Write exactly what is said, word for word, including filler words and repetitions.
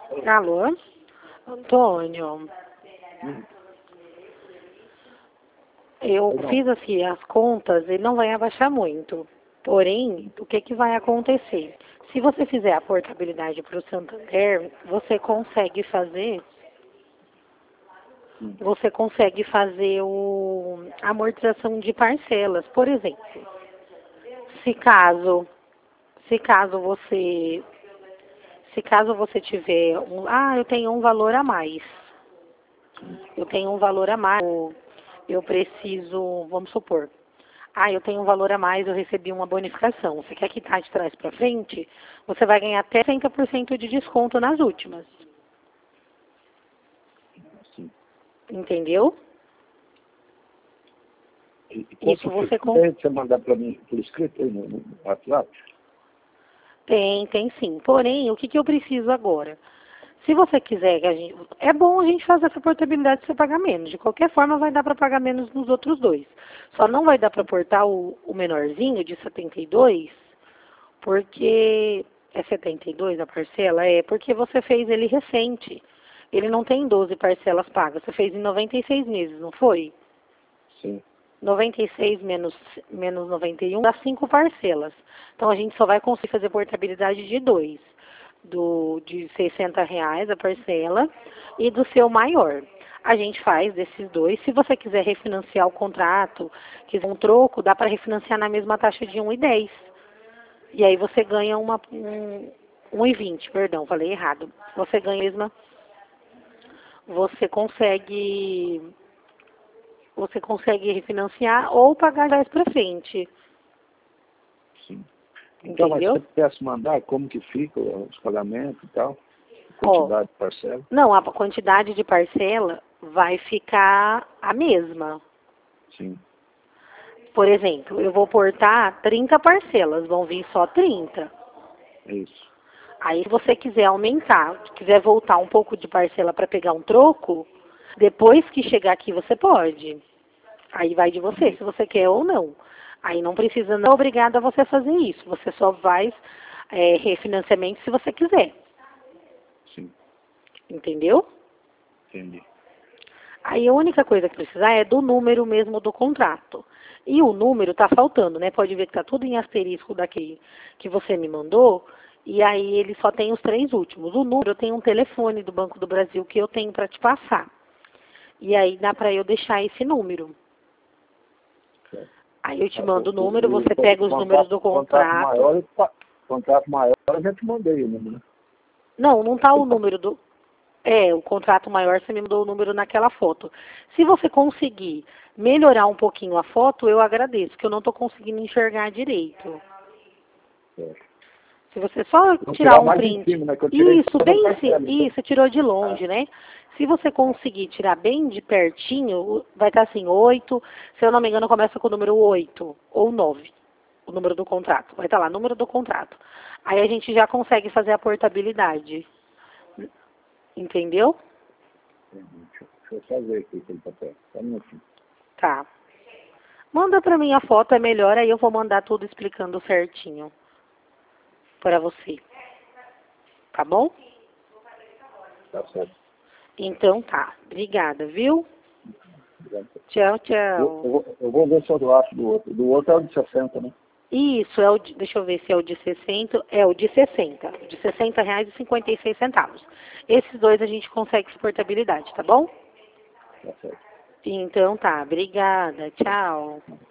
Alô? Antônio, Hum, eu pois não. fiz assim as contas, ele não vai abaixar muito. Porém, o que, que vai acontecer? Se você fizer a portabilidade para o Santander, você consegue fazer, Hum, você consegue fazer o, a amortização de parcelas. Por exemplo, se caso, se caso você, se caso você tiver um, ah, eu tenho um valor a mais. Eu tenho um valor a mais, eu eu preciso, vamos supor, ah, eu tenho um valor a mais, eu recebi uma bonificação. Você quer quitar de trás para frente? Você vai ganhar até trinta por cento de desconto nas últimas. sim. Entendeu? E, e Isso quanto você fica? com... Tem você mandar para mim por escrito aí no, no WhatsApp? tem, tem sim. Porém, o que, que eu preciso agora? Se você quiser, que a gente... é bom a gente fazer essa portabilidade de você pagar menos. De qualquer forma, vai dar para pagar menos nos outros dois. Só não vai dar para portar o, o menorzinho de setenta e dois, porque é setenta e dois a parcela? É, porque você fez ele recente. Ele não tem doze parcelas pagas. Você fez em noventa e seis meses, não foi? Sim. noventa e seis menos, menos noventa e um dá cinco parcelas. Então a gente só vai conseguir fazer portabilidade de dois. Do, de sessenta reais a parcela e do seu maior. A gente faz desses dois. Se você quiser refinanciar o contrato, quiser um troco, dá para refinanciar na mesma taxa de um e dez. E aí você ganha uma, um, um e vinte, perdão, falei errado. Você ganha a mesma, você consegue, você consegue refinanciar ou pagar dez para frente, Sim. Então, mas você entendeu? pudesse mandar como que fica os pagamentos e tal, Ó, quantidade de parcela? não, a quantidade de parcela vai ficar a mesma. Sim. Por exemplo, eu vou portar trinta parcelas, vão vir só trinta. É isso. Aí, se você quiser aumentar, quiser voltar um pouco de parcela para pegar um troco, depois que chegar aqui você pode. Aí vai de você, Entendi. se você quer ou não. Aí não precisa, não é obrigado a você fazer isso. Você só faz é, refinanciamento se você quiser. Sim. Entendeu? Entendi. Aí a única coisa que precisar é do número mesmo do contrato. E o número está faltando, né? Pode ver que está tudo em asterisco daquele que você me mandou. E aí ele só tem os três últimos. O número, eu tenho um telefone do Banco do Brasil que eu tenho para te passar. E aí dá para eu deixar esse número. Certo. Aí eu te Ah, mando O, o número, o, você o pega os números contrato, do contrato contrato. maior, eu pa- contrato maior eu já te mandei o número, né? Não, não está o número do... É, o contrato maior, você me mandou o número naquela foto. Se você conseguir melhorar um pouquinho a foto, eu agradeço, que eu não estou conseguindo enxergar direito. Certo. Se você só Vou tirar tirar um mais em print, cima, né? Que eu tirei isso, toda a bem, ci- parcela. Então, isso, tirou de ah, longe, né? Se você conseguir tirar bem de pertinho, o- vai estar assim, oito, se eu não me engano, começa com o número oito ou nove, o número do contrato. Vai estar lá, número do contrato. Aí a gente já consegue fazer a portabilidade, entendeu? entendi. Deixa, eu- deixa eu só ver aqui aquele papel. Só um minutinho. Tá. Manda pra mim a foto, é melhor, aí eu vou mandar tudo explicando certinho para você, tá bom? Tá certo. Então tá. Obrigada, viu? Obrigado. Tchau, Eu, tchau. eu, vou, eu vou ver se eu acho do outro. Do outro é o de sessenta, né? Isso, é o de, deixa eu ver se é o de sessenta, é o de sessenta, de sessenta reais e cinquenta e seis centavos. Esses dois a gente consegue suportabilidade, tá bom? Tá certo. Então tá, obrigada, tchau.